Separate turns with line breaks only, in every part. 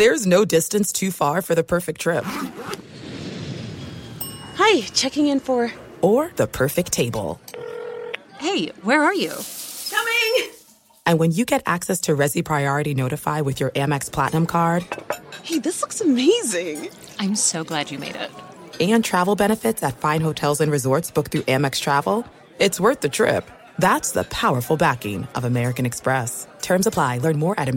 There's no distance too far for the perfect trip.
Hi, checking in for...
Or the perfect table.
Hey, where are you?
Coming!
And when you get access to Resi Priority Notify with your Amex Platinum card...
Hey, this looks amazing.
I'm so glad you made it.
And travel benefits at fine hotels and resorts booked through Amex Travel, it's worth the trip. That's the powerful backing of American Express. Terms apply. Learn more at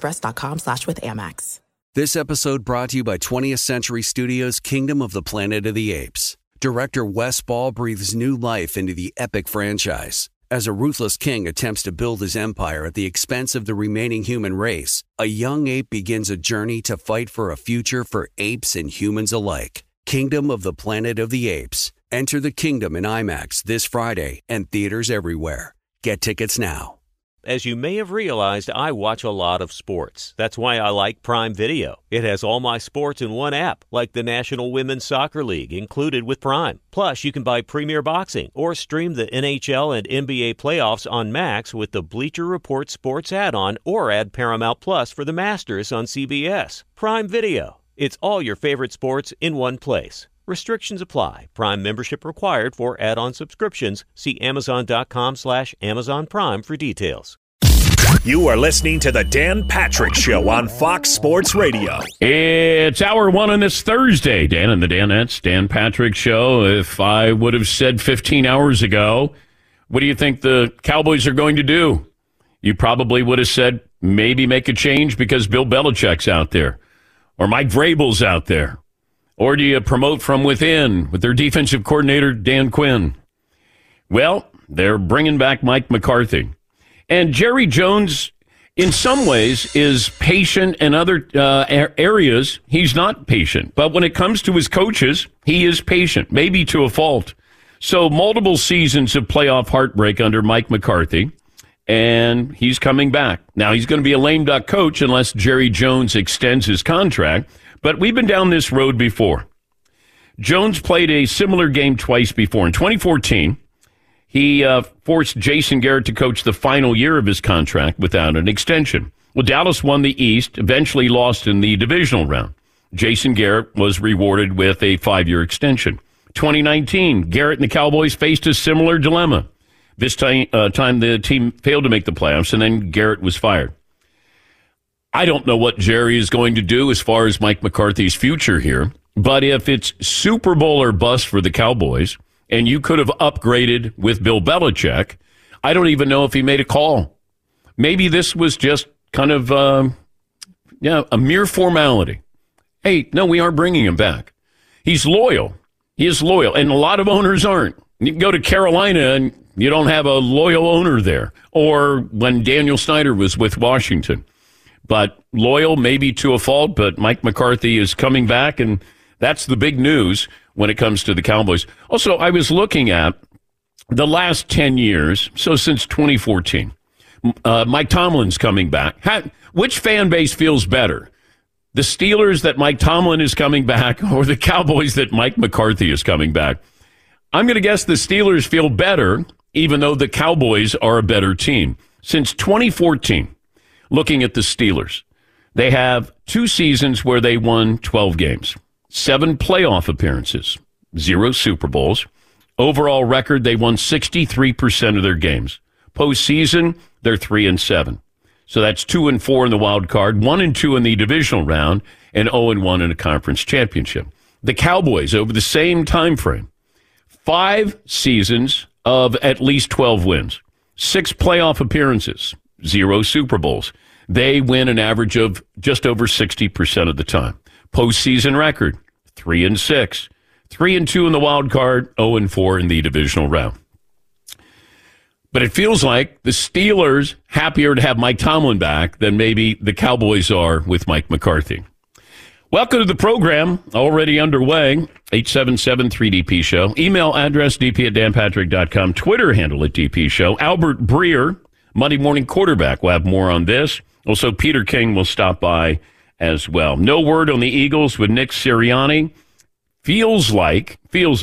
americanexpress.com/withAmex.
This episode brought to you by 20th Century Studios' Kingdom of the Planet of the Apes. Director Wes Ball breathes new life into the epic franchise. As a ruthless king attempts to build his empire at the expense of the remaining human race, a young ape begins a journey to fight for a future for apes and humans alike. Kingdom of the Planet of the Apes. Enter the kingdom in IMAX this Friday and theaters everywhere. Get tickets now.
As you may have realized, I watch a lot of sports. That's why I like Prime Video. It has all my sports in one app, like the National Women's Soccer League, included with Prime. Plus, you can buy Premier Boxing or stream the NHL and NBA playoffs on Max with the Bleacher Report Sports add-on, or add Paramount Plus for the Masters on CBS. Prime Video. It's all your favorite sports in one place. Restrictions apply. Prime membership required for add-on subscriptions. See Amazon.com/Amazon Prime for details.
You are listening to the Dan Patrick Show on Fox Sports Radio.
It's hour one on this Thursday. Dan and the Danettes, Dan Patrick Show. If I would have said 15 hours ago, what do you think the Cowboys are going to do? You probably would have said maybe make a change because Bill Belichick's out there. Or Mike Vrabel's out there. Or do you promote from within with their defensive coordinator, Dan Quinn? Well, they're bringing back Mike McCarthy. And Jerry Jones, in some ways, is patient. In other areas, he's not patient. But when it comes to his coaches, he is patient, maybe to a fault. So multiple seasons of playoff heartbreak under Mike McCarthy, and he's coming back. Now, he's going to be a lame duck coach unless Jerry Jones extends his contract. But we've been down this road before. Jones played a similar game twice before. In 2014, he forced Jason Garrett to coach the final year of his contract without an extension. Well, Dallas won the East, eventually lost in the divisional round. Jason Garrett was rewarded with a 5-year extension. 2019, Garrett and the Cowboys faced a similar dilemma. This time the team failed to make the playoffs, and then Garrett was fired. I don't know what Jerry is going to do as far as Mike McCarthy's future here, but if it's Super Bowl or bust for the Cowboys, and you could have upgraded with Bill Belichick, I don't even know if he made a call. Maybe this was just kind of a mere formality. Hey, no, we aren't bringing him back. He's loyal. He is loyal, and a lot of owners aren't. You can go to Carolina, and you don't have a loyal owner there, or when Daniel Snyder was with Washington. But loyal, maybe to a fault, but Mike McCarthy is coming back, and that's the big news when it comes to the Cowboys. Also, I was looking at the last 10 years, so since 2014, Mike Tomlin's coming back. Which fan base feels better? The Steelers that Mike Tomlin is coming back, or the Cowboys that Mike McCarthy is coming back? I'm going to guess the Steelers feel better, even though the Cowboys are a better team. Since 2014, looking at the Steelers, they have 2 seasons where they won 12 games, 7 playoff appearances, 0 Super Bowls. Overall record, they won 63% of their games. Postseason, they're 3-7. So that's 2-4 in the wild card, 1-2 in the divisional round, and 0-1 in a conference championship. The Cowboys, over the same time frame, 5 seasons of at least 12 wins, 6 playoff appearances, 0 Super Bowls. They win an average of just over 60% of the time. Postseason record, 3-6. 3-2 in the wild card, 0-4 in the divisional round. But it feels like the Steelers happier to have Mike Tomlin back than maybe the Cowboys are with Mike McCarthy. Welcome to the program, already underway, 877-3DP Show. Email address dp@danpatrick.com. Twitter handle at DP Show. Albert Breer, Monday Morning Quarterback. We'll have more on this. Also, Peter King will stop by as well. No word on the Eagles with Nick Sirianni. Feels like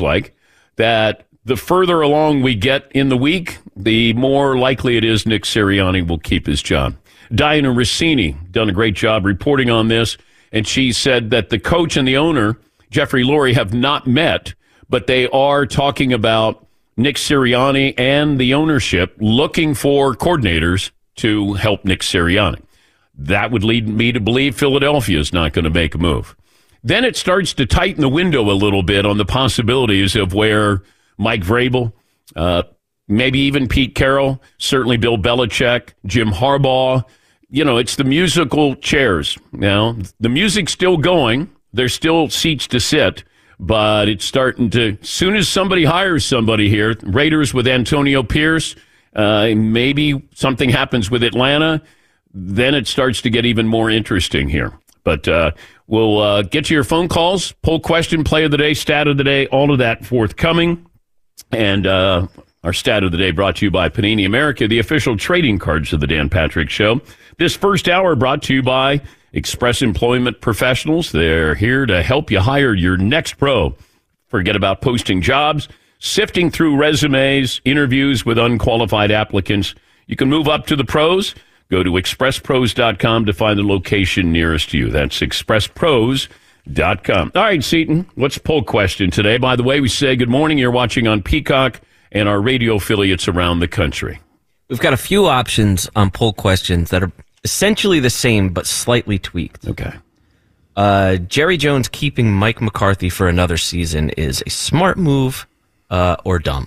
that the further along we get in the week, the more likely it is Nick Sirianni will keep his job. Diana Rossini done a great job reporting on this. and she said that the coach and the owner, Jeffrey Lurie, have not met, but they are talking about Nick Sirianni and the ownership looking for coordinators to help Nick Sirianni. That would lead me to believe Philadelphia is not going to make a move. Then it starts to tighten the window a little bit on the possibilities of where Mike Vrabel, maybe even Pete Carroll, certainly Bill Belichick, Jim Harbaugh. It's the musical chairs. Now, the music's still going. There's still seats to sit, but it's starting to, as soon as somebody hires somebody here, Raiders with Antonio Pierce, maybe something happens with Atlanta, then it starts to get even more interesting here. But we'll get to your phone calls, poll question, play of the day, stat of the day, all of that forthcoming. And our stat of the day brought to you by Panini America, the official trading cards of the Dan Patrick Show. This first hour brought to you by Express Employment Professionals. They're here to help you hire your next pro. Forget about posting jobs, sifting through resumes, interviews with unqualified applicants. You can move up to the pros. Go to expresspros.com to find the location nearest you. That's expresspros.com. All right, Seton, what's the poll question today? By the way, we say good morning. You're watching on Peacock and our radio affiliates around the country.
We've got a few options on poll questions that are essentially the same, but slightly tweaked.
Okay.
Jerry Jones keeping Mike McCarthy for another season is a smart move or dumb?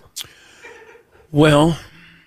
Well,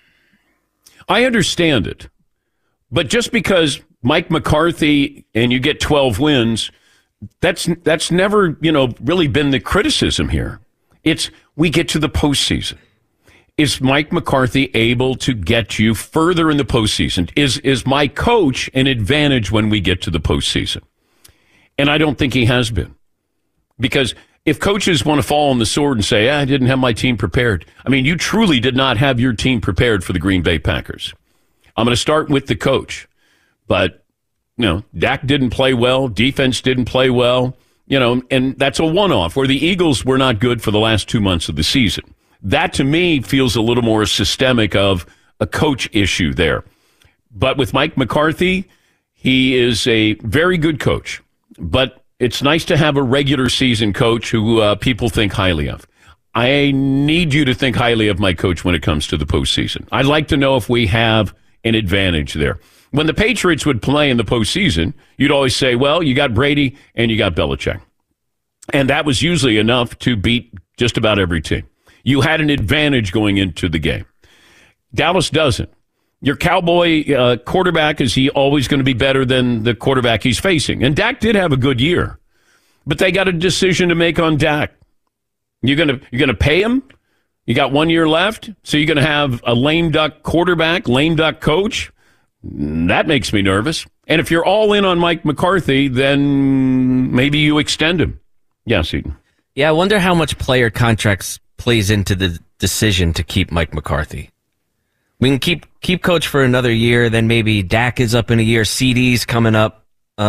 I understand it. But just because Mike McCarthy and you get 12 wins, that's never, really been the criticism here. It's we get to the postseason. Is Mike McCarthy able to get you further in the postseason? Is my coach an advantage when we get to the postseason? And I don't think he has been. Because if coaches want to fall on the sword and say, I didn't have my team prepared. I mean, you truly did not have your team prepared for the Green Bay Packers. I'm going to start with the coach. But, Dak didn't play well. Defense didn't play well. And that's a one-off where the Eagles were not good for the last 2 months of the season. That, to me, feels a little more systemic of a coach issue there. But with Mike McCarthy, he is a very good coach. But it's nice to have a regular season coach who people think highly of. I need you to think highly of my coach when it comes to the postseason. I'd like to know if we have an advantage there. When the Patriots would play in the postseason, you'd always say, well, you got Brady and you got Belichick. And that was usually enough to beat just about every team. You had an advantage going into the game. Dallas doesn't. Your Cowboy quarterback, is he always going to be better than the quarterback he's facing? And Dak did have a good year, but they got a decision to make on Dak. You're gonna pay him? You got 1 year left, so you're going to have a lame duck quarterback, lame duck coach? That makes me nervous. And if you're all in on Mike McCarthy, then maybe you extend him. Yes, Eden.
Yeah, I wonder how much player contracts plays into the decision to keep Mike McCarthy. We can keep coach for another year, then maybe Dak is up in a year, CD's coming up.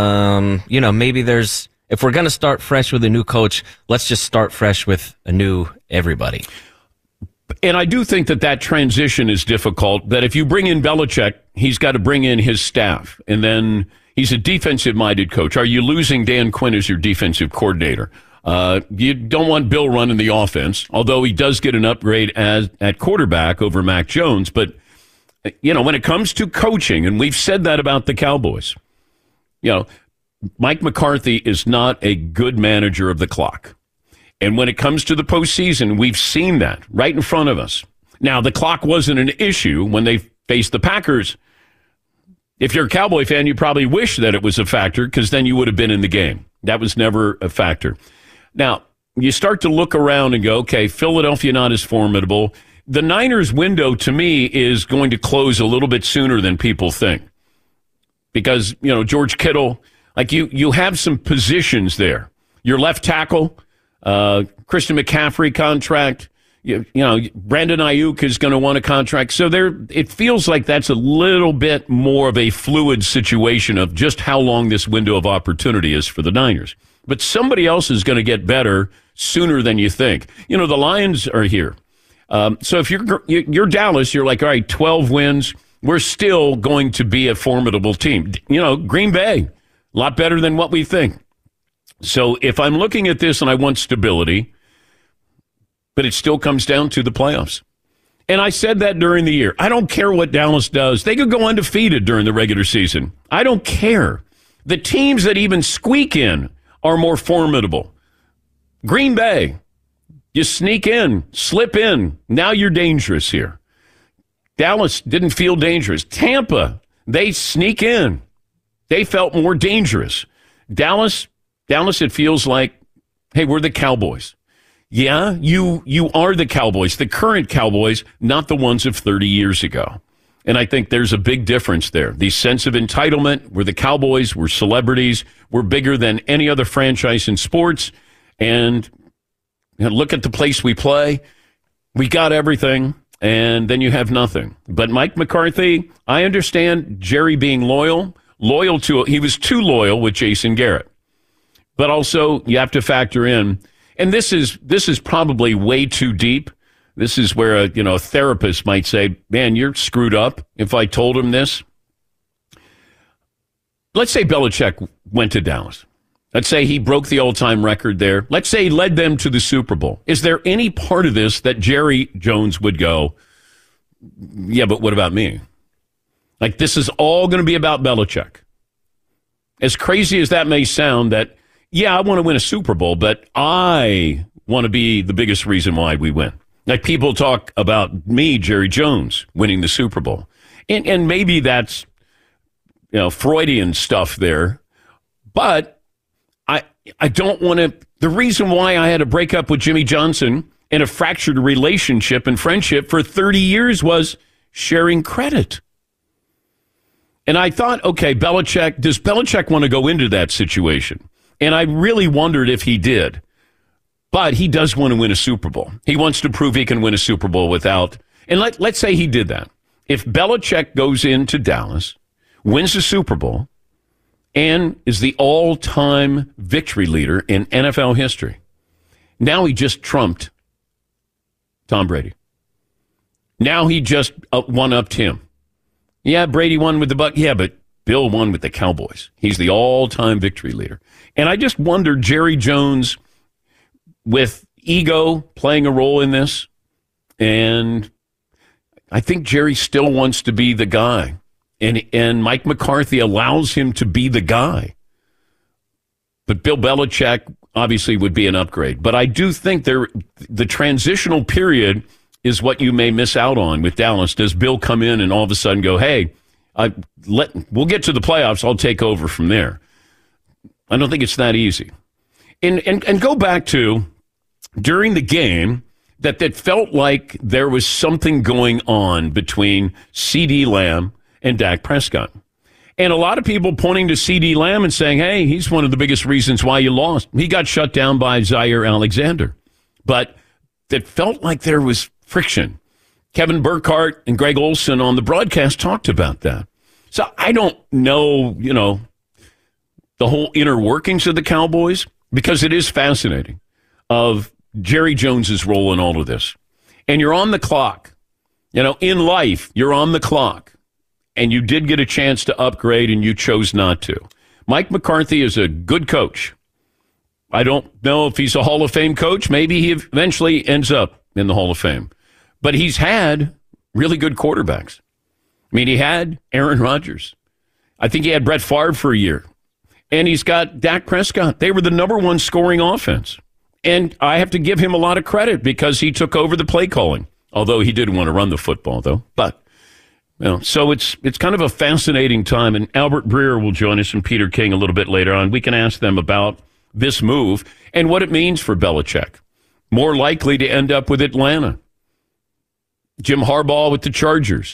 Maybe if we're going to start fresh with a new coach, let's just start fresh with a new everybody.
And I do think that transition is difficult, that if you bring in Belichick, he's got to bring in his staff. And then he's a defensive-minded coach. Are you losing Dan Quinn as your defensive coordinator? You don't want Bill running the offense, although he does get an upgrade at quarterback over Mac Jones. But, when it comes to coaching, and we've said that about the Cowboys, Mike McCarthy is not a good manager of the clock. And when it comes to the postseason, we've seen that right in front of us. Now, the clock wasn't an issue when they faced the Packers. If you're a Cowboy fan, you probably wish that it was a factor, because then you would have been in the game. That was never a factor. Now, you start to look around and go, okay, Philadelphia not as formidable. The Niners window, to me, is going to close a little bit sooner than people think. Because, George Kittle, you have some positions there. Your left tackle, Christian McCaffrey contract, Brandon Ayuk is going to want a contract. So it feels like that's a little bit more of a fluid situation of just how long this window of opportunity is for the Niners. But somebody else is going to get better sooner than you think. The Lions are here. So if you're Dallas, you're like, all right, 12 wins. We're still going to be a formidable team. Green Bay, A lot better than what we think. So if I'm looking at this and I want stability, but it still comes down to the playoffs. And I said that during the year. I don't care what Dallas does. They could go undefeated during the regular season. I don't care. The teams that even squeak in are more formidable. Green Bay, you sneak in, slip in. Now you're dangerous here. Dallas didn't feel dangerous. Tampa, they sneak in. They felt more dangerous. Dallas, it feels like, hey, we're the Cowboys. Yeah, you are the Cowboys, the current Cowboys, not the ones of 30 years ago. And I think there's a big difference there. The sense of entitlement, we're the Cowboys, we're celebrities, we're bigger than any other franchise in sports. And look at the place we play. We got everything, and then you have nothing. But Mike McCarthy, I understand Jerry being loyal to, he was too loyal with Jason Garrett. But also, you have to factor in, and this is probably way too deep. This is where a therapist might say, man, you're screwed up if I told him this. Let's say Belichick went to Dallas. Let's say he broke the all-time record there. Let's say he led them to the Super Bowl. Is there any part of this that Jerry Jones would go, yeah, but what about me? Like, this is all going to be about Belichick. As crazy as that may sound, that, yeah, I want to win a Super Bowl, but I want to be the biggest reason why we win. Like, people talk about me, Jerry Jones, winning the Super Bowl. And maybe that's, Freudian stuff there. But I don't want to. The reason why I had a breakup with Jimmy Johnson and a fractured relationship and friendship for 30 years was sharing credit. And I thought, okay, does Belichick want to go into that situation? And I really wondered if he did. But he does want to win a Super Bowl. He wants to prove he can win a Super Bowl without. And let's say he did that. If Belichick goes into Dallas, wins the Super Bowl, and is the all-time victory leader in NFL history, now he just trumped Tom Brady. Now he just one-upped him. Yeah, Brady won with the Bucs. Yeah, but Bill won with the Cowboys. He's the all-time victory leader. And I just wondered, Jerry Jones, with ego playing a role in this, and I think Jerry still wants to be the guy. And Mike McCarthy allows him to be the guy. But Bill Belichick obviously would be an upgrade. But I do think the transitional period is what you may miss out on with Dallas. Does Bill come in and all of a sudden go, hey, we'll get to the playoffs, I'll take over from there. I don't think it's that easy. And go back to during the game that felt like there was something going on between CeeDee Lamb and Dak Prescott. And a lot of people pointing to CeeDee Lamb and saying, hey, he's one of the biggest reasons why you lost. He got shut down by Zaire Alexander. But that felt like there was friction. Kevin Burkhardt and Greg Olson on the broadcast talked about that. So I don't know, the whole inner workings of the Cowboys, because it is fascinating of Jerry Jones's role in all of this. And you're on the clock. In life, you're on the clock. And you did get a chance to upgrade, and you chose not to. Mike McCarthy is a good coach. I don't know if he's a Hall of Fame coach. Maybe he eventually ends up in the Hall of Fame. But he's had really good quarterbacks. I mean, he had Aaron Rodgers. I think he had Brett Favre for a year. And he's got Dak Prescott. They were the number one scoring offense. And I have to give him a lot of credit because he took over the play calling. Although he didn't want to run the football, though. But, so it's kind of a fascinating time. And Albert Breer will join us and Peter King a little bit later on. We can ask them about this move and what it means for Belichick. More likely to end up with Atlanta. Jim Harbaugh with the Chargers.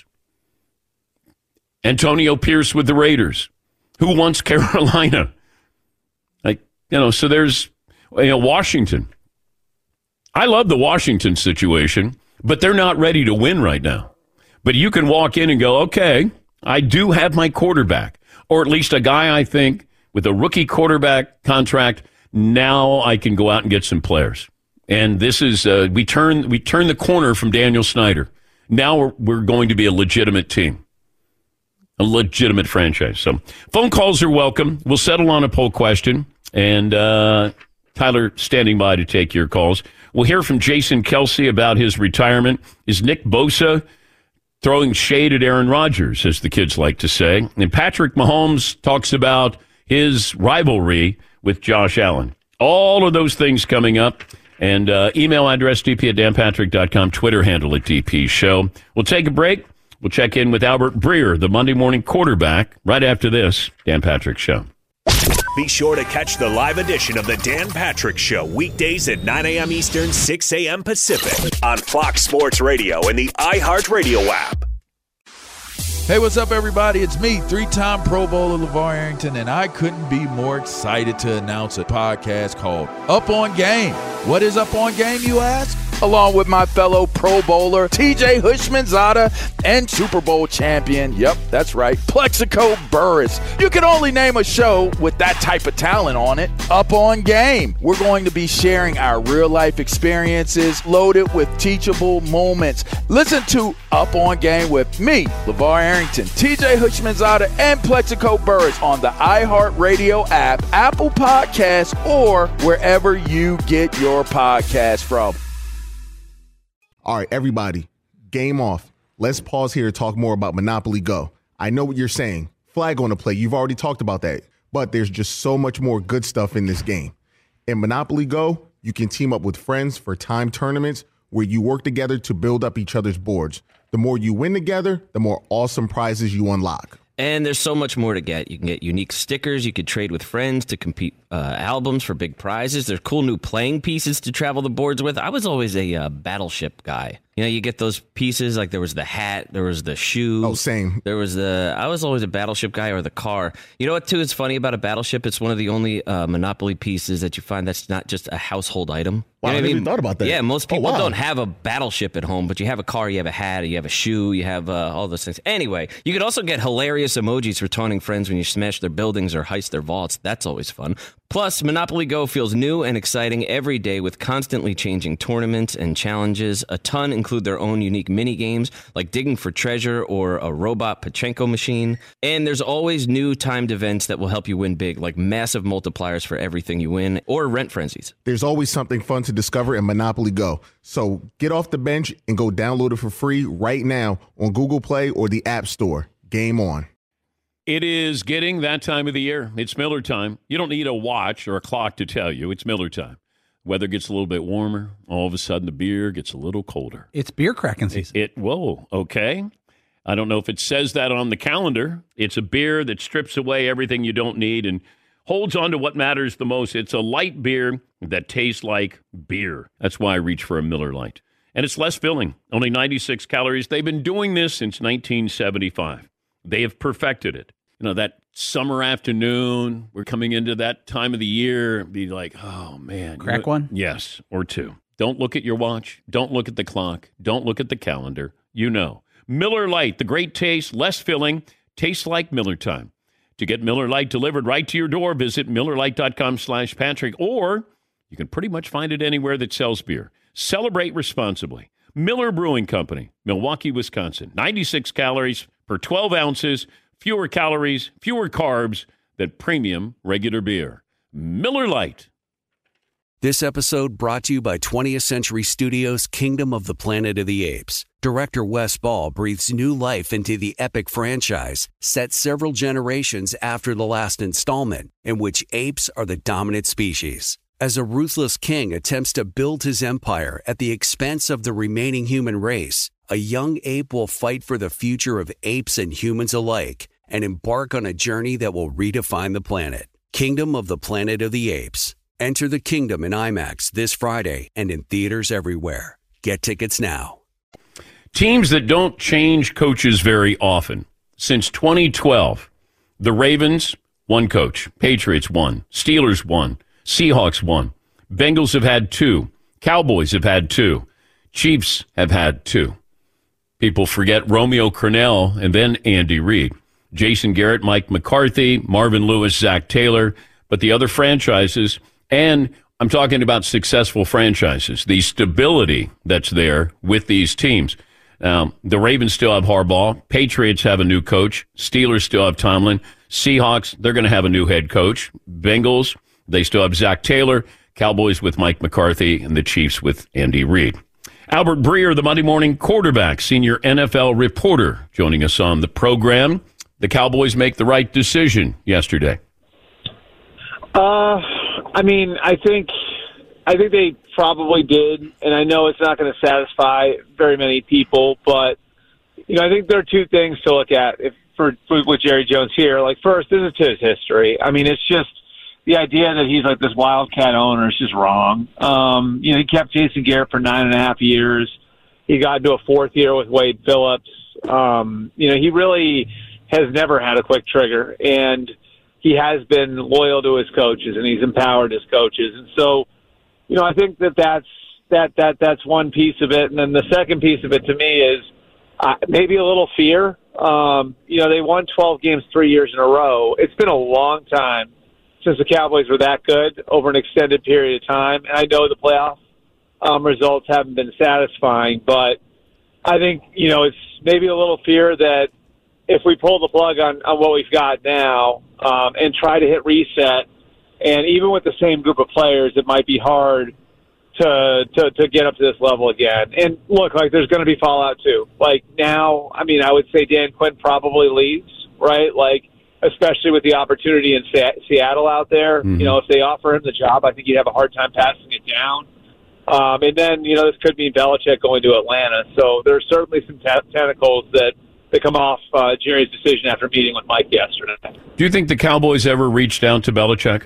Antonio Pierce with the Raiders. Who wants Carolina? So there's Washington. I love the Washington situation, but they're not ready to win right now. But you can walk in and go, okay, I do have my quarterback, or at least a guy I think with a rookie quarterback contract. Now I can go out and get some players. And this is we turn the corner from Daniel Snyder. Now we're going to be a legitimate team. A legitimate franchise. So phone calls are welcome. We'll settle on a poll question. And Tyler standing by to take your calls. We'll hear from Jason Kelce about his retirement. Is Nick Bosa throwing shade at Aaron Rodgers, as the kids like to say? And Patrick Mahomes talks about his rivalry with Josh Allen. All of those things coming up. And email address dp@danpatrick.com, Twitter handle at DP Show. We'll take a break. We'll check in with Albert Breer, the Monday morning quarterback, right after this Dan Patrick Show.
Be sure to catch the live edition of the Dan Patrick Show weekdays at 9 a.m. Eastern, 6 a.m. Pacific on Fox Sports Radio and the iHeartRadio app.
Hey, what's up, everybody? It's me, three-time Pro Bowler LeVar Arrington, and I couldn't be more excited to announce a podcast called Up On Game. What is Up On Game, you ask? Along with my fellow Pro Bowler, TJ Houshmandzadeh, and Super Bowl champion, yep, that's right, Plexico Burress. You can only name a show with that type of talent on it. Up On Game. We're going to be sharing our real-life experiences loaded with teachable moments. Listen to Up On Game with me, LeVar Arrington, TJ Houshmandzadeh, and Plexico Burress on the iHeartRadio app, Apple Podcasts, or wherever you get your podcast from.
All right, everybody, game off. Let's pause here to talk more about Monopoly Go. I know what you're saying. Flag on the play. You've already talked about that. But there's just so much more good stuff in this game. In Monopoly Go, you can team up with friends for time tournaments where you work together to build up each other's boards. The more you win together, the more awesome prizes you unlock.
And there's so much more to get. You can get unique stickers. You could trade with friends to compete albums for big prizes. There's cool new playing pieces to travel the boards with. I was always a Battleship guy. You know, you get those pieces, like there was the hat, there was the shoe.
Oh, same.
I was always a Battleship guy, or the car. You know what, too, is funny about a Battleship? It's one of the only Monopoly pieces that you find that's not just a household item.
Wow,
You know
I never even thought about that.
Yeah, most people
wow.
don't have a Battleship at home, but you have a car, you have a hat, you have a shoe, you have all those things. Anyway, you could also get hilarious emojis for taunting friends when you smash their buildings or heist their vaults. That's always fun. Plus, Monopoly Go feels new and exciting every day with constantly changing tournaments and challenges. A ton include their own unique mini games like digging for treasure or a robot Pachinko machine. And there's always new timed events that will help you win big, like massive multipliers for everything you win or rent frenzies.
There's always something fun to discover in Monopoly Go. So get off the bench and go download it for free right now on Google Play or the App Store. Game on.
It is getting that time of the year. It's Miller time. You don't need a watch or a clock to tell you. It's Miller time. Weather gets a little bit warmer. All of a sudden, the beer gets a little colder.
It's beer cracking season.
Whoa, okay. I don't know if it says that on the calendar. It's a beer that strips away everything you don't need and holds on to what matters the most. It's a light beer that tastes like beer. That's why I reach for a Miller Lite. And it's less filling, only 96 calories. They've been doing this since 1975. They have perfected it. You know, that summer afternoon, we're coming into that time of the year, be like, oh, man.
Crack one?
Yes, or two. Don't look at your watch. Don't look at the clock. Don't look at the calendar. You know. Miller Lite, the great taste, less filling, tastes like Miller time. To get Miller Lite delivered right to your door, visit MillerLite.com/Patrick, or you can pretty much find it anywhere that sells beer. Celebrate responsibly. Miller Brewing Company, Milwaukee, Wisconsin. 96 calories per 12 ounces, fewer calories, fewer carbs than premium regular beer. Miller Lite.
This episode brought to you by 20th Century Studios' Kingdom of the Planet of the Apes. Director Wes Ball breathes new life into the epic franchise, set several generations after the last installment, in which apes are the dominant species. As a ruthless king attempts to build his empire at the expense of the remaining human race, a young ape will fight for the future of apes and humans alike and embark on a journey that will redefine the planet. Kingdom of the Planet of the Apes. Enter the kingdom in IMAX this Friday and in theaters everywhere. Get tickets now.
Teams that don't change coaches very often. Since 2012, the Ravens, one coach. Patriots, one. Steelers, one. Seahawks, one. Bengals have had two. Cowboys have had two. Chiefs have had two. People forget Romeo Crennel and then Andy Reid. Jason Garrett, Mike McCarthy, Marvin Lewis, Zach Taylor. But the other franchises, and I'm talking about successful franchises, the stability that's there with these teams. The Ravens still have Harbaugh. Patriots have a new coach. Steelers still have Tomlin. Seahawks, they're going to have a new head coach. Bengals, they still have Zach Taylor. Cowboys with Mike McCarthy, and the Chiefs with Andy Reid. Albert Breer, the Monday Morning Quarterback, senior NFL reporter, joining us on the program. The Cowboys make the right decision yesterday.
I think they probably did, and I know it's not going to satisfy very many people, but I think there are two things to look at with Jerry Jones here. Like, first, this is to his history. I mean, it's just the idea that he's like this wildcat owner is just wrong. He kept Jason Garrett for 9.5 years. He got into a fourth year with Wade Phillips. He really has never had a quick trigger, and he has been loyal to his coaches, and he's empowered his coaches. And so, I think that's one piece of it. And then the second piece of it to me is maybe a little fear. They won 12 games 3 years in a row. It's been a long time since the Cowboys were that good over an extended period of time. And I know the playoff results haven't been satisfying, but I think, it's maybe a little fear that if we pull the plug on what we've got now and try to hit reset, and even with the same group of players, it might be hard to get up to this level again. And look, like, there's going to be fallout too. Like, now, I would say Dan Quinn probably leaves, right? Like, especially with the opportunity in Seattle out there.
Mm-hmm.
If they offer him the job, I think he'd have a hard time passing it down. And then, this could mean Belichick going to Atlanta. So there's certainly some tentacles that come off Jerry's decision after meeting with Mike yesterday.
Do you think the Cowboys ever reached out to Belichick?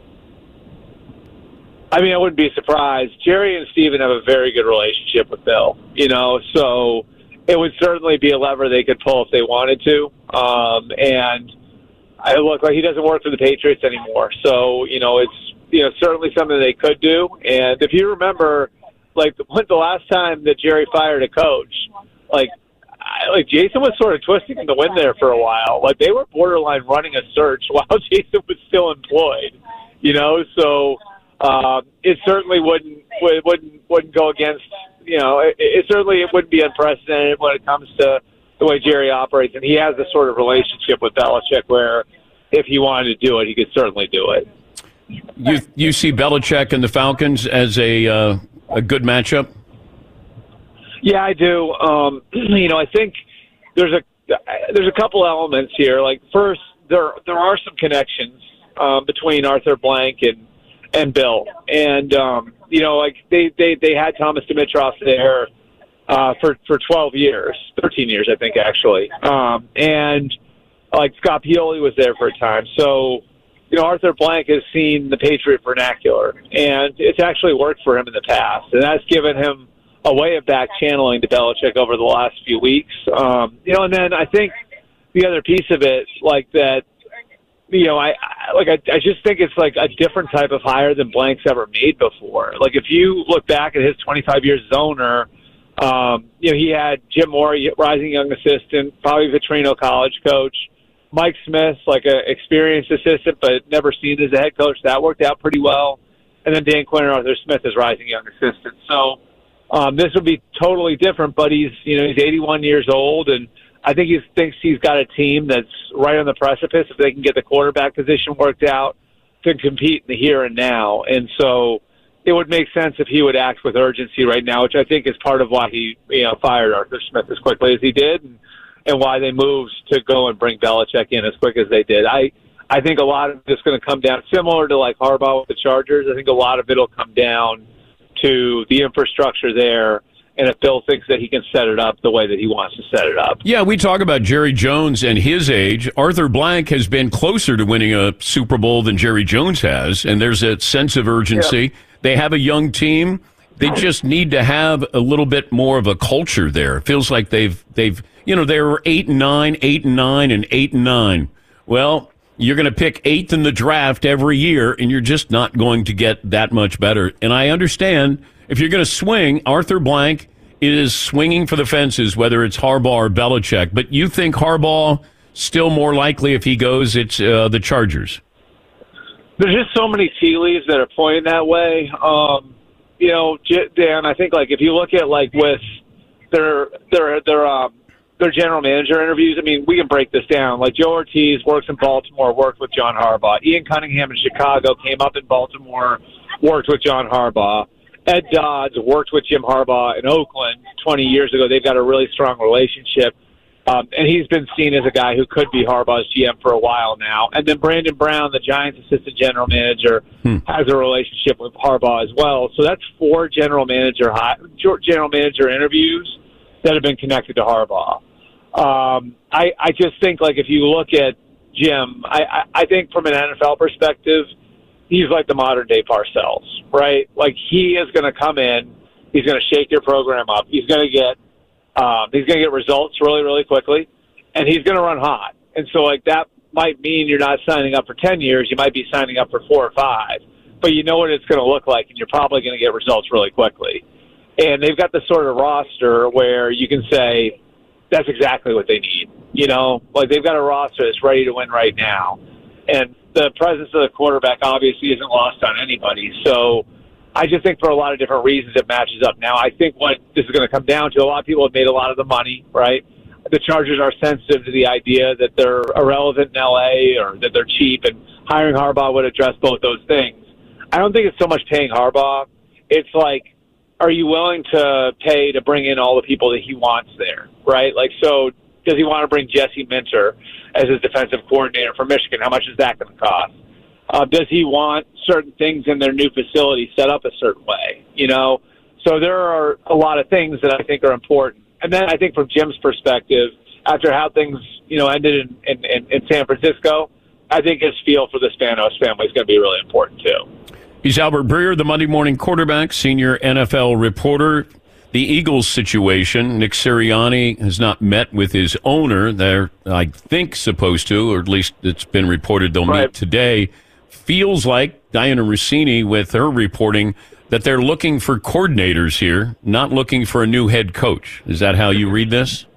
I wouldn't be surprised. Jerry and Steven have a very good relationship with Bill, so it would certainly be a lever they could pull if they wanted to. And I look like he doesn't work for the Patriots anymore. So, it's certainly something they could do. And if you remember, like, the last time that Jerry fired a coach, like Jason was sort of twisting in the wind there for a while. Like, they were borderline running a search while Jason was still employed, so it certainly wouldn't go against, it certainly wouldn't be unprecedented when it comes to the way Jerry operates. And he has a sort of relationship with Belichick where if he wanted to do it, he could certainly do it.
You see Belichick and the Falcons as a good matchup?
Yeah, I do. I think there's a couple elements here. Like, first, there are some connections between Arthur Blank and Bill, and they had Thomas Dimitroff there for 12 years, 13 years, I think, actually, and like Scott Pioli was there for a time. So, Arthur Blank has seen the Patriot vernacular, and it's actually worked for him in the past, and that's given him a way of back channeling to Belichick over the last few weeks. And then I think the other piece of it, like that, I just think it's like a different type of hire than Blank's ever made before. Like, if you look back at his 25 years as owner, he had Jim Moore, rising young assistant, Bobby Petrino, college coach, Mike Smith, like an experienced assistant, but never seen as a head coach. That worked out pretty well. And then Dan Quinn and Arthur Smith as rising young assistants. So this would be totally different, but he's 81 years old, and I think he thinks he's got a team that's right on the precipice if they can get the quarterback position worked out to compete in the here and now. And so it would make sense if he would act with urgency right now, which I think is part of why he fired Arthur Smith as quickly as he did, and why they moved to go and bring Belichick in as quick as they did. I think a lot of it's going to come down, similar to like Harbaugh with the Chargers. I think a lot of it will come down to the infrastructure there, and if Bill thinks that he can set it up the way that he wants to set it up.
Yeah, we talk about Jerry Jones and his age. Arthur Blank has been closer to winning a Super Bowl than Jerry Jones has, and there's a sense of urgency. Yep. They have a young team. They just need to have a little bit more of a culture there. It feels like they were 8-9, 8-9, and 8-9. Well, you're going to pick 8th in the draft every year, and you're just not going to get that much better. And I understand if you're going to swing, Arthur Blank is swinging for the fences, whether it's Harbaugh or Belichick. But you think Harbaugh still more likely if he goes, it's the Chargers?
There's just so many tea leaves that are pointing that way. Dan, I think like if you look at like with their general manager interviews. I mean, we can break this down. Like Joe Ortiz works in Baltimore, worked with John Harbaugh. Ian Cunningham in Chicago came up in Baltimore, worked with John Harbaugh. Ed Dodds worked with Jim Harbaugh in Oakland 20 years ago. They've got a really strong relationship. And he's been seen as a guy who could be Harbaugh's GM for a while now. And then Brandon Brown, the Giants' assistant general manager, has a relationship with Harbaugh as well. So that's 4 general manager interviews that have been connected to Harbaugh. I just think, like, if you look at Jim, I think from an NFL perspective, he's like the modern-day Parcells, right? Like, he is going to come in, he's going to shake your program up, he's going to get results really, really quickly, and he's going to run hot. And so, like, that might mean you're not signing up for 10 years. You might be signing up for 4 or 5. But you know what it's going to look like, and you're probably going to get results really quickly. And they've got the sort of roster where you can say that's exactly what they need. You know, like, they've got a roster that's ready to win right now. And the presence of the quarterback obviously isn't lost on anybody. So I just think for a lot of different reasons it matches up. Now, I think what this is going to come down to, a lot of people have made a lot of the money, right? The Chargers are sensitive to the idea that they're irrelevant in L.A. or that they're cheap, and hiring Harbaugh would address both those things. I don't think it's so much paying Harbaugh. It's like, are you willing to pay to bring in all the people that he wants there, right? Like, so does he want to bring Jesse Minter as his defensive coordinator for Michigan? How much is that going to cost? Does he want certain things in their new facility set up a certain way? You know, so there are a lot of things that I think are important. And then I think from Jim's perspective, after how things, you know, ended in San Francisco, I think his feel for the Spanos family is going to be really important too.
He's Albert Breer, the Monday Morning Quarterback, senior NFL reporter. The Eagles situation, Nick Sirianni has not met with his owner. They're, I think, supposed to, or at least it's been reported they'll meet today. Feels like Diana Rossini, with her reporting, that they're looking for coordinators here, not looking for a new head coach. Is that how you read this?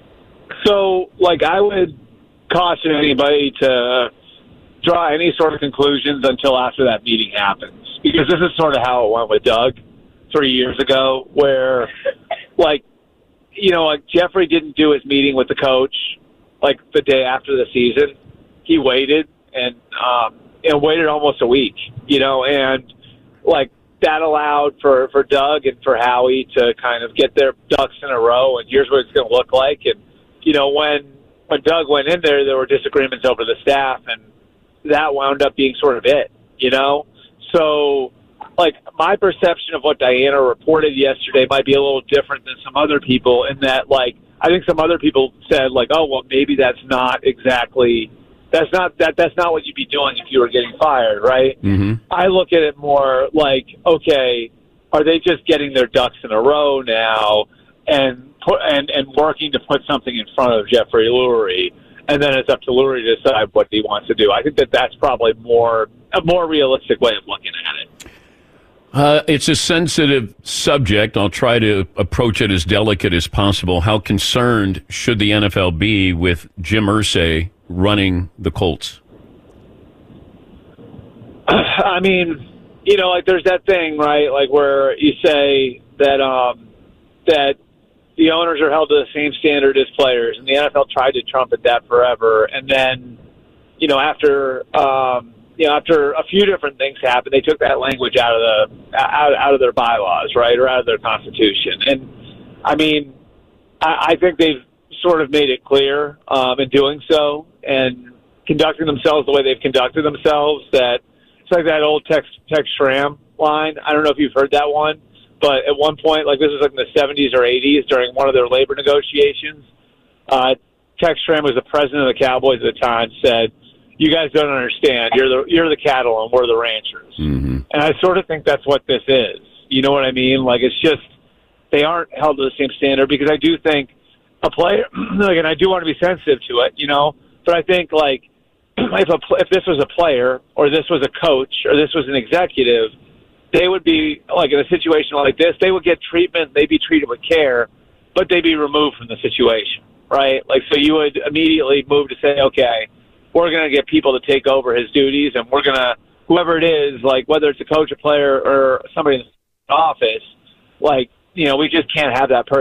So, like, I would caution anybody to draw any sort of conclusions until after that meeting happens, because this is sort of how it went with Doug 3 years ago, where, like, you know, like, Jeffrey didn't do his meeting with the coach, like, the day after the season. He waited and waited almost a week, you know, and, like, that allowed for Doug and for Howie to kind of get their ducks in a row, and here's what it's going to look like. And, you know, when Doug went in there were disagreements over the staff, and that wound up being sort of it, you know? So, like, my perception of what Diana reported yesterday might be a little different than some other people, in that, like, I think some other people said, like, oh, well, maybe that's not what you'd be doing if you were getting fired, right? Mm-hmm. I look at it more like, okay, are they just getting their ducks in a row now and working to put something in front of Jeffrey Lurie, and then it's up to Lurie to decide what he wants to do? I think that's probably a more realistic way of looking at it.
It's a sensitive subject. I'll try to approach it as delicate as possible. How concerned should the NFL be with Jim Irsay running the Colts?
I mean, you know, like, there's that thing, right, like, where you say that that the owners are held to the same standard as players, and the NFL tried to trumpet that forever. And then, you know, after a few different things happened, they took that language out of their bylaws, right, or out of their constitution. And I mean, I think they've sort of made it clear in doing so and conducting themselves the way they've conducted themselves, that it's like that old Tex Schramm line. I don't know if you've heard that one, but at one point, like, this was like in the 70s or 80s during one of their labor negotiations, Tex Schramm was the president of the Cowboys at the time, said, "You guys don't understand. You're the cattle and we're the ranchers." Mm-hmm. And I sort of think that's what this is. You know what I mean? Like, it's just they aren't held to the same standard, because I do think a player, like, and I do want to be sensitive to it, you know, but I think, like, if this was a player or this was a coach or this was an executive, they would be, like, in a situation like this, they would get treatment, they'd be treated with care, but they'd be removed from the situation, right? Like, so you would immediately move to say, okay, we're going to get people to take over his duties, and we're going to, whoever it is, like, whether it's a coach, a player, or somebody in the office, like, you know, we just can't have that person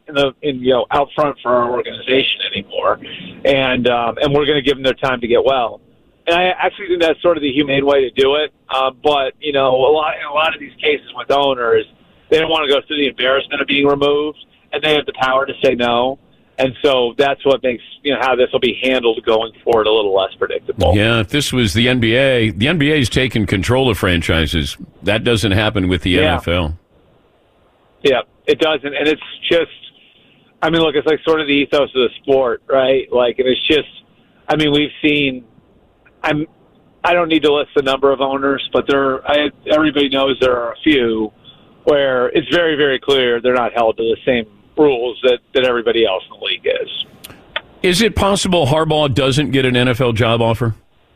out front for our organization anymore, and we're going to give them their time to get well. And I actually think that's sort of the humane way to do it. But a lot of these cases with owners, they don't want to go through the embarrassment of being removed, and they have the power to say no. And so that's what makes how this will be handled going forward a little less predictable.
Yeah, if this was the NBA's taken control of franchises. That doesn't happen with the NFL.
Yeah, it doesn't, and it's just. I mean, look, it's like sort of the ethos of the sport, right? Like, and it's just. I mean, we've seen. I don't need to list the number of owners, but everybody knows there are a few where it's very, very clear they're not held to the same rules that everybody else in the league is.
Is it possible Harbaugh doesn't get an NFL job offer?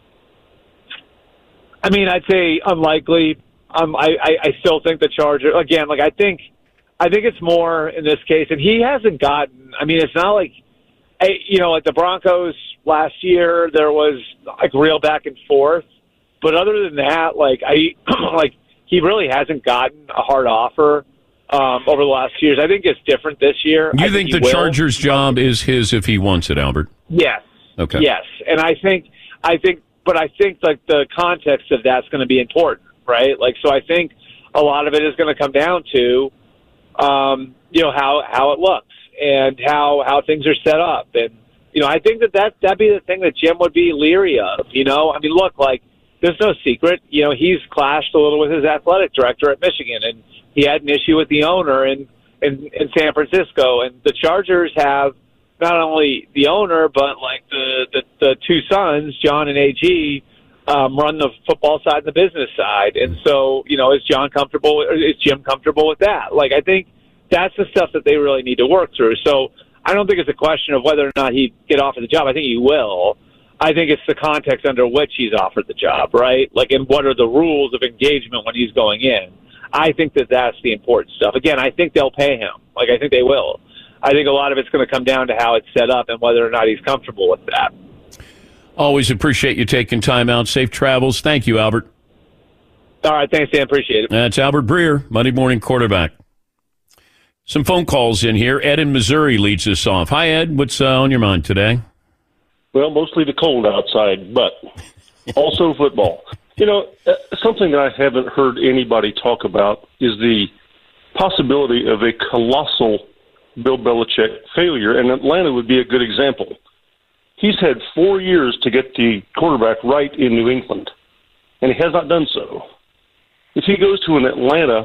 I mean, I'd say unlikely. I still think the Chargers, again, like I think it's more in this case, and he hasn't gotten, I mean, it's not like, like the Broncos last year, there was like real back and forth, but other than that, he really hasn't gotten a hard offer over the last few years. I think it's different this year.
You think the Chargers' job is his if he wants it, Albert?
Yes.
Okay.
Yes, and I think like the context of that's going to be important, right? Like, so I think a lot of it is going to come down to, how it looks and how things are set up, and I think that'd be the thing that Jim would be leery of. I mean, look, like there's no secret. He's clashed a little with his athletic director at Michigan, and he had an issue with the owner in San Francisco, and the Chargers have not only the owner but like the two sons, John and AG, run the football side and the business side. And so, is Jim comfortable with that? Like, I think that's the stuff that they really need to work through. So I don't think it's a question of whether or not he'd get offered the job. I think he will. I think it's the context under which he's offered the job, right? Like, and what are the rules of engagement when he's going in? I think that's the important stuff. Again, I think they'll pay him. Like, I think they will. I think a lot of it's going to come down to how it's set up and whether or not he's comfortable with that.
Always appreciate you taking time out. Safe travels. Thank you, Albert.
All right. Thanks, Dan. Appreciate it.
That's Albert Breer, Monday Morning Quarterback. Some phone calls in here. Ed in Missouri leads us off. Hi, Ed. What's on your mind today?
Well, mostly the cold outside, but also football. Something that I haven't heard anybody talk about is the possibility of a colossal Bill Belichick failure, and Atlanta would be a good example. He's had 4 years to get the quarterback right in New England, and he has not done so. If he goes to an Atlanta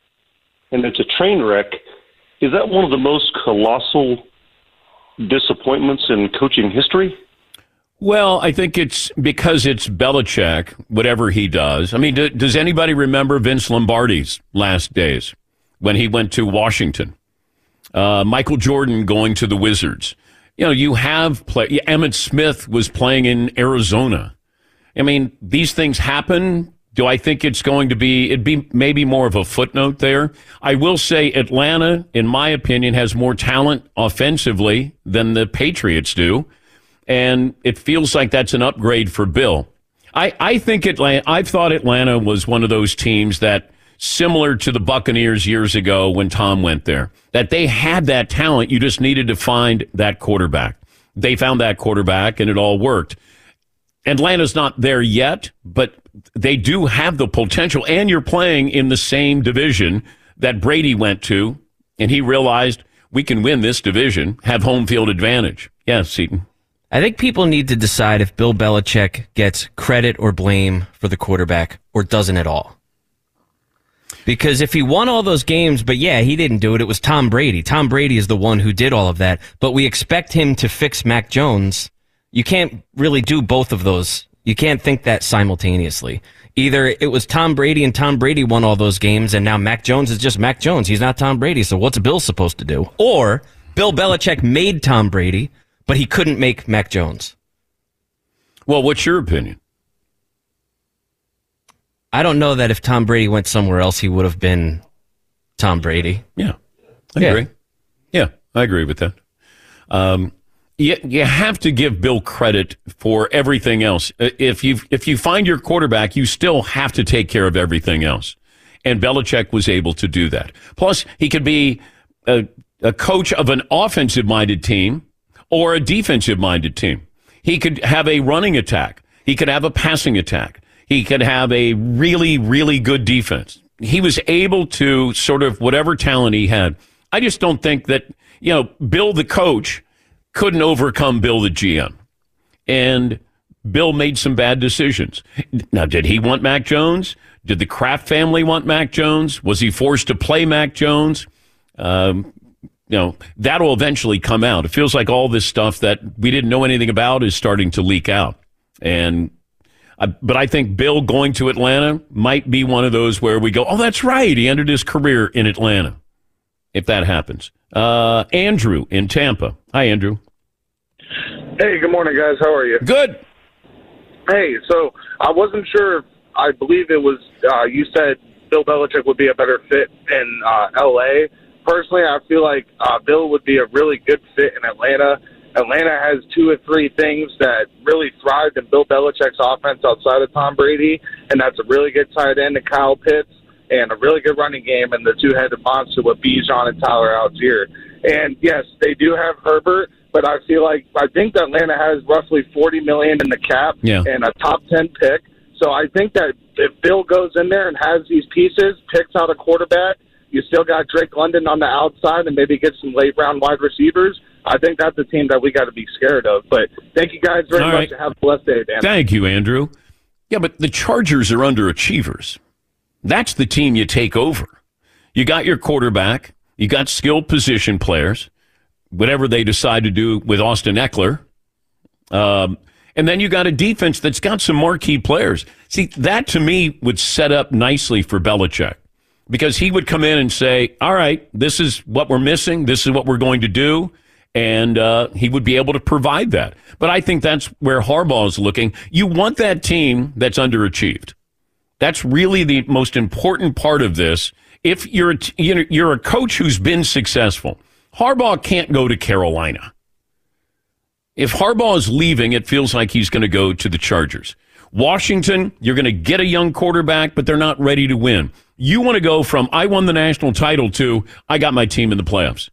and it's a train wreck, is that one of the most colossal disappointments in coaching history?
Well, I think it's because it's Belichick, whatever he does. I mean, does anybody remember Vince Lombardi's last days when he went to Washington? Michael Jordan going to the Wizards. You have Emmitt Smith was playing in Arizona. I mean, these things happen. Do I think it'd be maybe more of a footnote there? I will say Atlanta, in my opinion, has more talent offensively than the Patriots do. And it feels like that's an upgrade for Bill. I think I've thought Atlanta was one of those teams that, similar to the Buccaneers years ago when Tom went there, that they had that talent. You just needed to find that quarterback. They found that quarterback, and it all worked. Atlanta's not there yet, but they do have the potential, and you're playing in the same division that Brady went to, and he realized we can win this division, have home field advantage. Yes, Seton.
I think people need to decide if Bill Belichick gets credit or blame for the quarterback or doesn't at all. Because if he won all those games, but yeah, he didn't do it. It was Tom Brady. Tom Brady is the one who did all of that. But we expect him to fix Mac Jones. You can't really do both of those. You can't think that simultaneously. Either it was Tom Brady and Tom Brady won all those games, and now Mac Jones is just Mac Jones. He's not Tom Brady, so what's Bill supposed to do? Or Bill Belichick made Tom Brady, but he couldn't make Mac Jones.
Well, what's your opinion?
I don't know that if Tom Brady went somewhere else, he would have been Tom Brady.
Yeah, I agree. Yeah, I agree with that. You have to give Bill credit for everything else. If you find your quarterback, you still have to take care of everything else. And Belichick was able to do that. Plus, he could be a coach of an offensive-minded team or a defensive-minded team. He could have a running attack. He could have a passing attack. He could have a really, really good defense. He was able to sort of whatever talent he had. I just don't think that, Bill the coach couldn't overcome Bill the GM. And Bill made some bad decisions. Now, did he want Mac Jones? Did the Kraft family want Mac Jones? Was he forced to play Mac Jones? That'll eventually come out. It feels like all this stuff that we didn't know anything about is starting to leak out. But I think Bill going to Atlanta might be one of those where we go, oh, that's right. He ended his career in Atlanta, if that happens. Andrew in Tampa. Hi, Andrew.
Hey, good morning, guys. How are you?
Good.
Hey, so I wasn't sure. I believe it was you said Bill Belichick would be a better fit in L.A. Personally, I feel like Bill would be a really good fit in Atlanta. Atlanta has 2 or 3 things that really thrived in Bill Belichick's offense outside of Tom Brady, and that's a really good tight end in Kyle Pitts and a really good running game and the two-headed monster with Bijan and Tyler Algier. And, yes, they do have Herbert, but I think that Atlanta has roughly $40 million in the cap and a top 10 pick. So I think that if Bill goes in there and has these pieces, picks out a quarterback, you still got Drake London on the outside and maybe get some late-round wide receivers, I think that's a team that we got to be scared of. But thank you guys very much. Have a blessed day, Dan.
Thank you, Andrew. Yeah, but the Chargers are underachievers. That's the team you take over. You got your quarterback. You got skilled position players, whatever they decide to do with Austin Eckler. And then you got a defense that's got some marquee players. See, that to me would set up nicely for Belichick because he would come in and say, all right, this is what we're missing. This is what we're going to do. And he would be able to provide that. But I think that's where Harbaugh is looking. You want that team that's underachieved. That's really the most important part of this. If you're a coach who's been successful, Harbaugh can't go to Carolina. If Harbaugh is leaving, it feels like he's going to go to the Chargers. Washington, you're going to get a young quarterback, but they're not ready to win. You want to go from I won the national title to I got my team in the playoffs.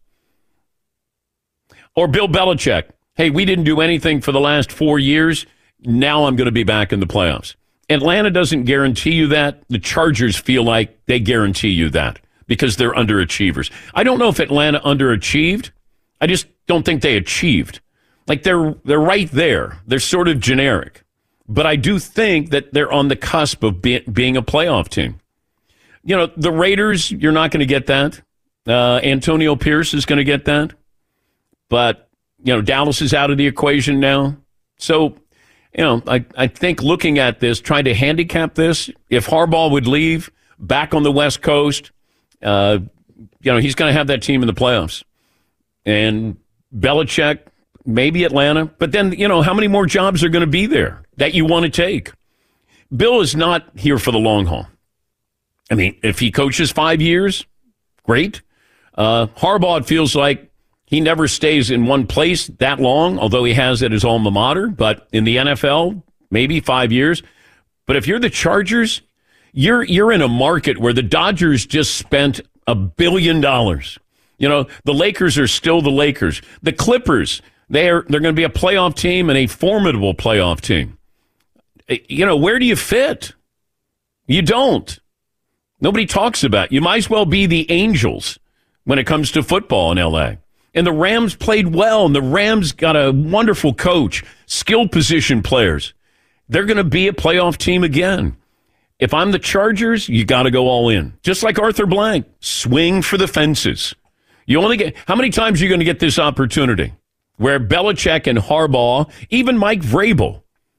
Or Bill Belichick, hey, we didn't do anything for the last 4 years. Now I'm going to be back in the playoffs. Atlanta doesn't guarantee you that. The Chargers feel like they guarantee you that because they're underachievers. I don't know if Atlanta underachieved. I just don't think they achieved. Like they're right there. They're sort of generic. But I do think that they're on the cusp of being a playoff team. The Raiders, you're not going to get that. Antonio Pierce is going to get that. But, Dallas is out of the equation now. So, I think looking at this, trying to handicap this, if Harbaugh would leave back on the West Coast, he's going to have that team in the playoffs. And Belichick, maybe Atlanta. But then, how many more jobs are going to be there that you want to take? Bill is not here for the long haul. I mean, if he coaches 5 years, great. Harbaugh, it feels like, he never stays in one place that long, although he has at his alma mater. But in the NFL, maybe 5 years. But if you're the Chargers, you're in a market where the Dodgers just spent $1 billion. The Lakers are still the Lakers. The Clippers, they're going to be a playoff team and a formidable playoff team. Where do you fit? You don't. Nobody talks about it. You might as well be the Angels when it comes to football in L.A. And the Rams played well, and the Rams got a wonderful coach, skilled position players. They're going to be a playoff team again. If I'm the Chargers, you got to go all in. Just like Arthur Blank, swing for the fences. You only get how many times are you going to get this opportunity where Belichick and Harbaugh, even Mike Vrabel,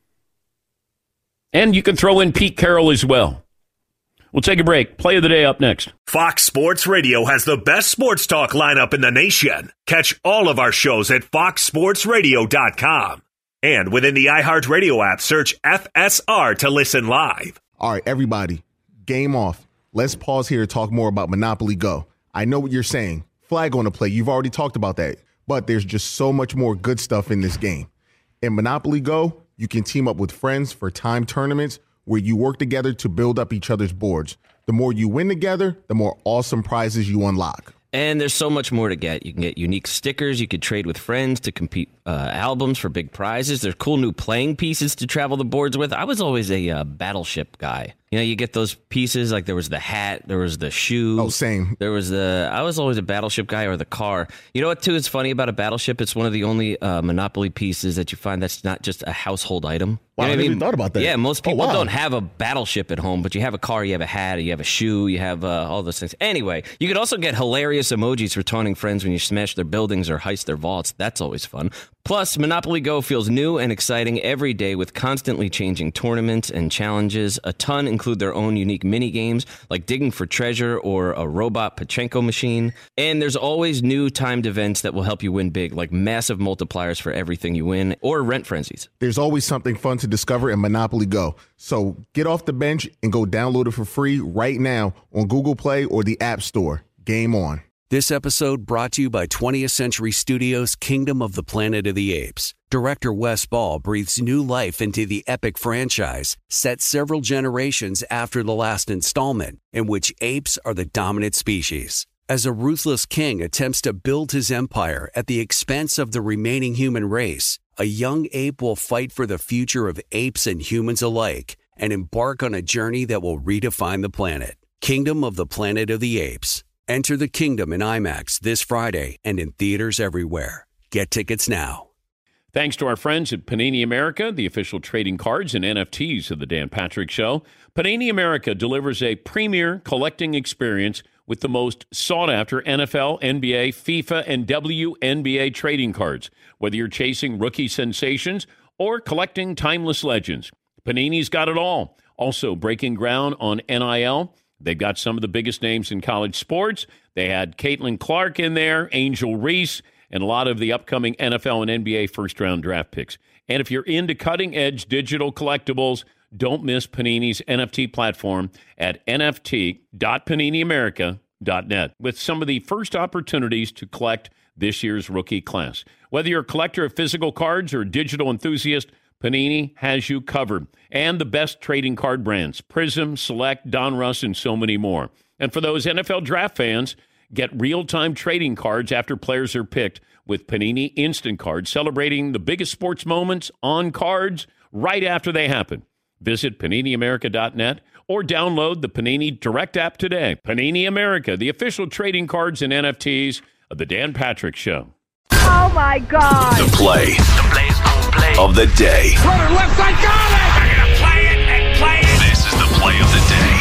and you can throw in Pete Carroll as well. We'll take a break. Play of the day up next.
Fox Sports Radio has the best sports talk lineup in the nation. Catch all of our shows at foxsportsradio.com. And within the iHeartRadio app, search FSR to listen live.
All right, everybody, game off. Let's pause here to talk more about Monopoly Go. I know what you're saying. Flag on the play. You've already talked about that. But there's just so much more good stuff in this game. In Monopoly Go, you can team up with friends for time tournaments where you work together to build up each other's boards. The more you win together, the more awesome prizes you unlock.
And there's so much more to get. You can get unique stickers. You could trade with friends to compete albums for big prizes. There's cool new playing pieces to travel the boards with. I was always a Battleship guy. You know, you get those pieces, like there was the hat, there was the shoe.
Oh, same.
I was always a Battleship guy, or the car. You know what, too, is funny about a Battleship? It's one of the only Monopoly pieces that you find that's not just a household item.
Wow,
You know
I
what
never even thought about that.
Yeah, most people
wow.
don't have a Battleship at home, but you have a car, you have a hat, you have a shoe, you have all those things. Anyway, you could also get hilarious emojis for taunting friends when you smash their buildings or heist their vaults. That's always fun. Plus, Monopoly Go feels new and exciting every day with constantly changing tournaments and challenges. A ton include their own unique mini games, like digging for treasure or a robot Pachinko machine. And there's always new timed events that will help you win big, like massive multipliers for everything you win, or rent frenzies.
There's always something fun to discover in Monopoly Go. So get off the bench and go download it for free right now on Google Play or the App Store. Game on.
This episode brought to you by 20th Century Studios' Kingdom of the Planet of the Apes. Director Wes Ball breathes new life into the epic franchise, set several generations after the last installment, in which apes are the dominant species. As a ruthless king attempts to build his empire at the expense of the remaining human race, a young ape will fight for the future of apes and humans alike and embark on a journey that will redefine the planet. Kingdom of the Planet of the Apes. Enter the kingdom in IMAX this Friday and in theaters everywhere. Get tickets now.
Thanks to our friends at Panini America, the official trading cards and NFTs of the Dan Patrick Show. Panini America delivers a premier collecting experience with the most sought-after NFL, NBA, FIFA, and WNBA trading cards. Whether you're chasing rookie sensations or collecting timeless legends, Panini's got it all. Also breaking ground on NIL. They've got some of the biggest names in college sports. They had Caitlin Clark in there, Angel Reese, and a lot of the upcoming NFL and NBA first-round draft picks. And if you're into cutting-edge digital collectibles, don't miss Panini's NFT platform at nft.paniniamerica.net with some of the first opportunities to collect this year's rookie class. Whether you're a collector of physical cards or a digital enthusiast, Panini has you covered. And the best trading card brands, Prism, Select, Donruss, and so many more. And for those NFL draft fans, get real-time trading cards after players are picked with Panini Instant Cards, celebrating the biggest sports moments on cards right after they happen. Visit PaniniAmerica.net or download the Panini Direct app today. Panini America, the official trading cards and NFTs of the Dan Patrick Show.
Oh, my God.
The play of the day.
Runner left side, got it! They're going to play it and play it.
This is the play of the day.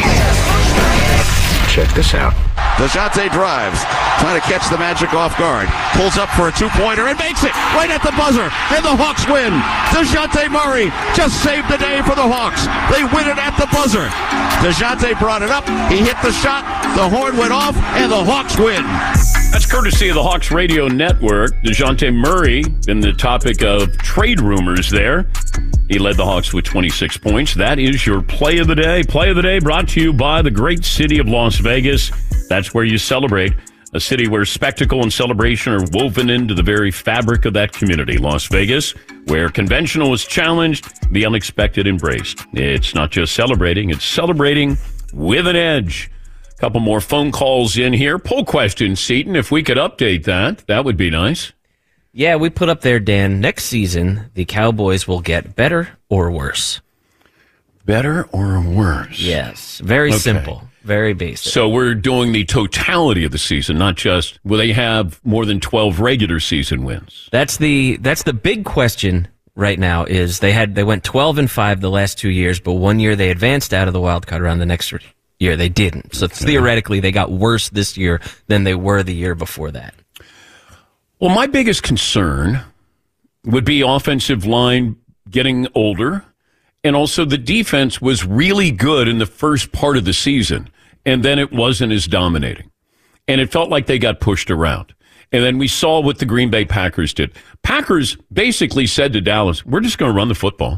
Check this out. DeJounte drives, trying to catch the Magic off guard. Pulls up for a two-pointer and makes it right at the buzzer. And the Hawks win. DeJounte Murray just saved the day for the Hawks. They win it at the buzzer. DeJounte brought it up. He hit the shot. The horn went off, and the Hawks win.
That's courtesy of the Hawks Radio Network. DeJounte Murray been the topic of trade rumors there. He led the Hawks with 26 points. That is your play of the day. Play of the day brought to you by the great city of Las Vegas. That's where you celebrate. A city where spectacle and celebration are woven into the very fabric of that community. Las Vegas, where conventional is challenged, the unexpected embraced. It's not just celebrating, it's celebrating with an edge. A couple more phone calls in here. Poll question, Seton, if we could update that would be nice.
Yeah, we put up there, Dan, next season, the Cowboys will get better or worse.
Better or worse?
Yes, very simple, very basic.
So we're doing the totality of the season, not just will they have more than 12 regular season wins?
That's the big question right now. Is they went 12-5 the last 2 years, but 1 year they advanced out of the wild card round. The next year they didn't. So theoretically, they got worse this year than they were the year before that.
Well, my biggest concern would be offensive line getting older, and also the defense was really good in the first part of the season, and then it wasn't as dominating. And it felt like they got pushed around. And then we saw what the Green Bay Packers did. Packers basically said to Dallas, we're just going to run the football.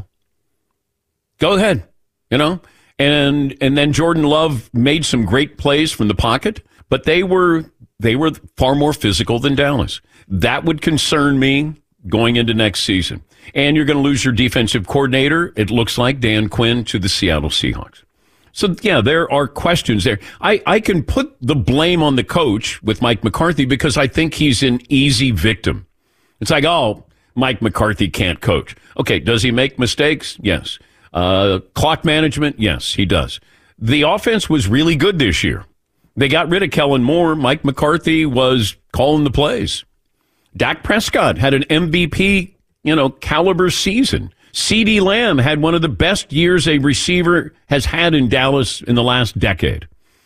Go ahead, And then Jordan Love made some great plays from the pocket, but they were far more physical than Dallas. That would concern me going into next season. And you're going to lose your defensive coordinator, it looks like, Dan Quinn, to the Seattle Seahawks. So, yeah, there are questions there. I can put the blame on the coach with Mike McCarthy because I think he's an easy victim. It's like, oh, Mike McCarthy can't coach. Okay, does he make mistakes? Yes. Clock management? Yes, he does. The offense was really good this year. They got rid of Kellen Moore. Mike McCarthy was calling the plays. Dak Prescott had an MVP, caliber season. CeeDee Lamb had one of the best years a receiver has had in Dallas in the last decade.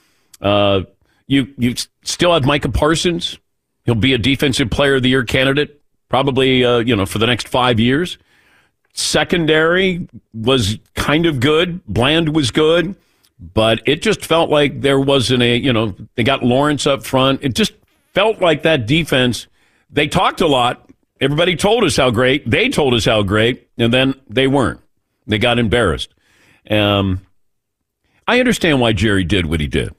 You still have Micah Parsons. He'll be a Defensive Player of the Year candidate, probably, for the next 5 years. Secondary was kind of good. Bland was good. But it just felt like there wasn't they got Lawrence up front. It just felt like that defense, they talked a lot. Everybody told us how great. They told us how great, and then they weren't. They got embarrassed. I understand why Jerry did what he did.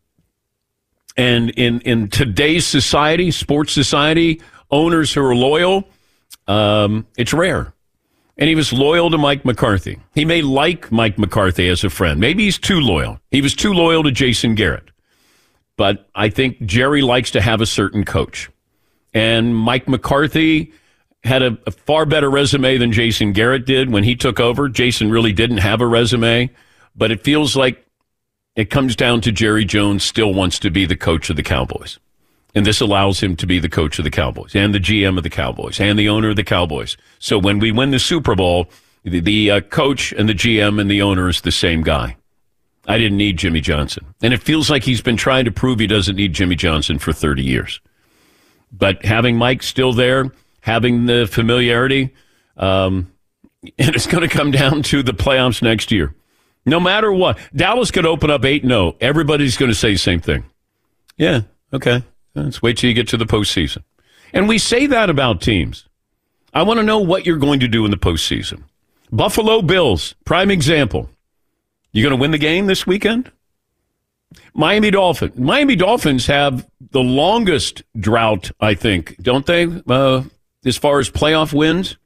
And in today's society, sports society, owners who are loyal, it's rare. And he was loyal to Mike McCarthy. He may like Mike McCarthy as a friend. Maybe he's too loyal. He was too loyal to Jason Garrett. But I think Jerry likes to have a certain coach. And Mike McCarthy had a far better resume than Jason Garrett did when he took over. Jason really didn't have a resume. But it feels like it comes down to Jerry Jones still wants to be the coach of the Cowboys. And this allows him to be the coach of the Cowboys and the GM of the Cowboys and the owner of the Cowboys. So when we win the Super Bowl, the coach and the GM and the owner is the same guy. I didn't need Jimmy Johnson. And it feels like he's been trying to prove he doesn't need Jimmy Johnson for 30 years. But having Mike still there, having the familiarity, and it's going to come down to the playoffs next year. No matter what. Dallas could open up 8-0. Everybody's going to say the same thing. Yeah, okay. Let's wait till you get to the postseason. And we say that about teams. I want to know what you're going to do in the postseason. Buffalo Bills, prime example. You going to win the game this weekend? Miami Dolphins. Miami Dolphins have the longest drought, I think, don't they, as far as playoff wins?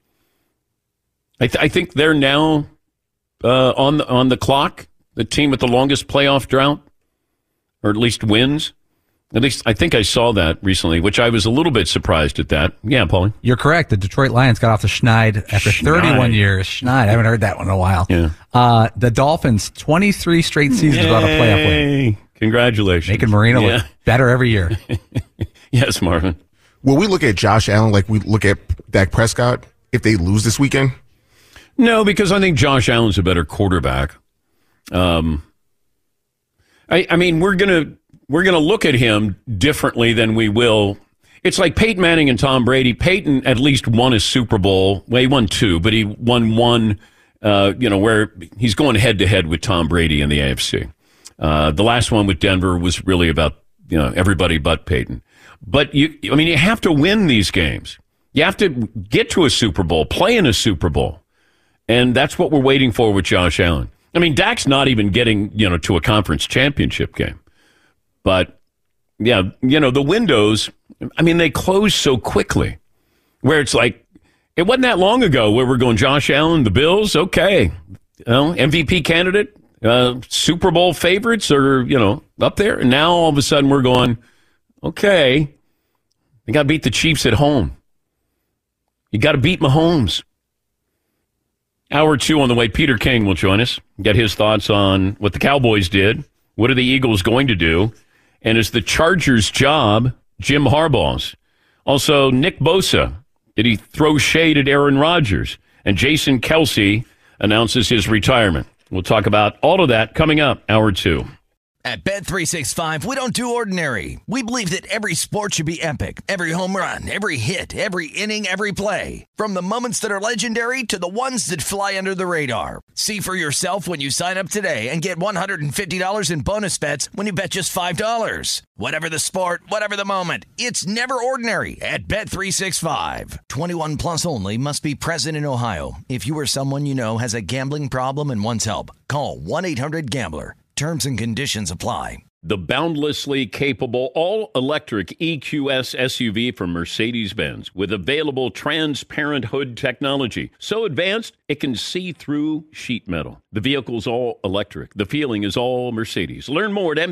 I think they're now on the clock, the team with the longest playoff drought, or at least wins. At least I think I saw that recently, which I was a little bit surprised at that. Yeah, Paulie?
You're correct. The Detroit Lions got off the schneid after 31 years. Schneid. I haven't heard that one in a while.
Yeah.
The Dolphins, 23 straight seasons without a playoff win.
Congratulations.
Making Marino look better every year.
Yes, Marvin.
Will we look at Josh Allen like we look at Dak Prescott if they lose this weekend?
No, because I think Josh Allen's a better quarterback. I mean, we're going to look at him differently than we will. It's like Peyton Manning and Tom Brady. Peyton at least won a Super Bowl. Well, he won 2, but he won 1, where he's going head-to-head with Tom Brady in the AFC. The last one with Denver was really about, everybody but Peyton. But, you have to win these games. You have to get to a Super Bowl, play in a Super Bowl. And that's what we're waiting for with Josh Allen. I mean, Dak's not even getting, to a conference championship game. But, yeah, the windows, they close so quickly where it's like, it wasn't that long ago where we're going, Josh Allen, the Bills, okay. MVP candidate, Super Bowl favorites are, up there. And now all of a sudden we're going, okay, you got to beat the Chiefs at home. You got to beat Mahomes. Hour 2 on the way. Peter King will join us, get his thoughts on what the Cowboys did. What are the Eagles going to do? And is the Chargers' job Jim Harbaugh's? Also, Nick Bosa. Did he throw shade at Aaron Rodgers? And Jason Kelce announces his retirement. We'll talk about all of that coming up, hour 2.
At Bet365, we don't do ordinary. We believe that every sport should be epic. Every home run, every hit, every inning, every play. From the moments that are legendary to the ones that fly under the radar. See for yourself when you sign up today and get $150 in bonus bets when you bet just $5. Whatever the sport, whatever the moment, it's never ordinary at Bet365. 21 plus only. Must be present in Ohio. If you or someone you know has a gambling problem and wants help, call 1-800-GAMBLER. Terms and conditions apply.
The boundlessly capable all-electric EQS SUV from Mercedes-Benz with available transparent hood technology. So advanced, it can see through sheet metal. The vehicle's all electric. The feeling is all Mercedes. Learn more at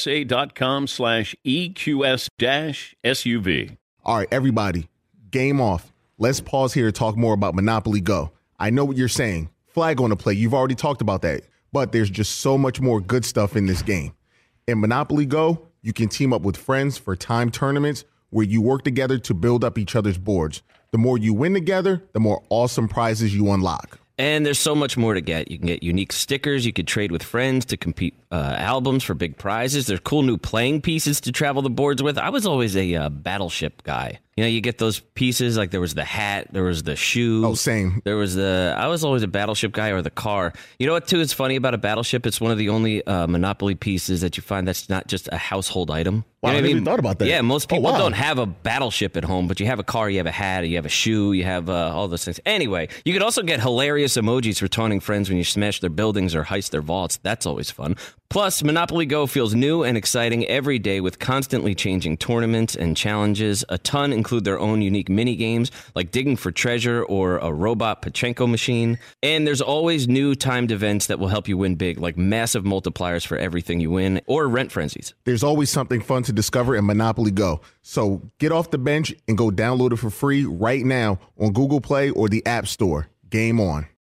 MBUSA.com/EQS-SUV.
All right, everybody, game off. Let's pause here to talk more about Monopoly Go. I know what you're saying. Flag on the play. You've already talked about that. But there's just so much more good stuff in this game. In Monopoly Go, you can team up with friends for time tournaments where you work together to build up each other's boards. The more you win together, the more awesome prizes you unlock.
And there's so much more to get. You can get unique stickers. You could trade with friends to compete albums for big prizes. There's cool new playing pieces to travel the boards with. I was always a Battleship guy. You know, you get those pieces, like there was the hat, there was the shoe.
Oh, same.
I was always a Battleship guy, or the car. You know what, too, is funny about a Battleship? It's one of the only Monopoly pieces that you find that's not just a household item.
Wow,
You know
I
what
never even thought about that.
Yeah, most people
wow.
don't have a Battleship at home, but you have a car, you have a hat, you have a shoe, you have all those things. Anyway, you could also get hilarious emojis for taunting friends when you smash their buildings or heist their vaults. That's always fun. Plus, Monopoly Go feels new and exciting every day with constantly changing tournaments and challenges. A ton include their own unique mini games like digging for treasure or a robot Pachinko machine. And there's always new timed events that will help you win big, like massive multipliers for everything you win or rent frenzies.
There's always something fun to discover in Monopoly Go. So get off the bench and go download it for free right now on Google Play or the App Store. Game on.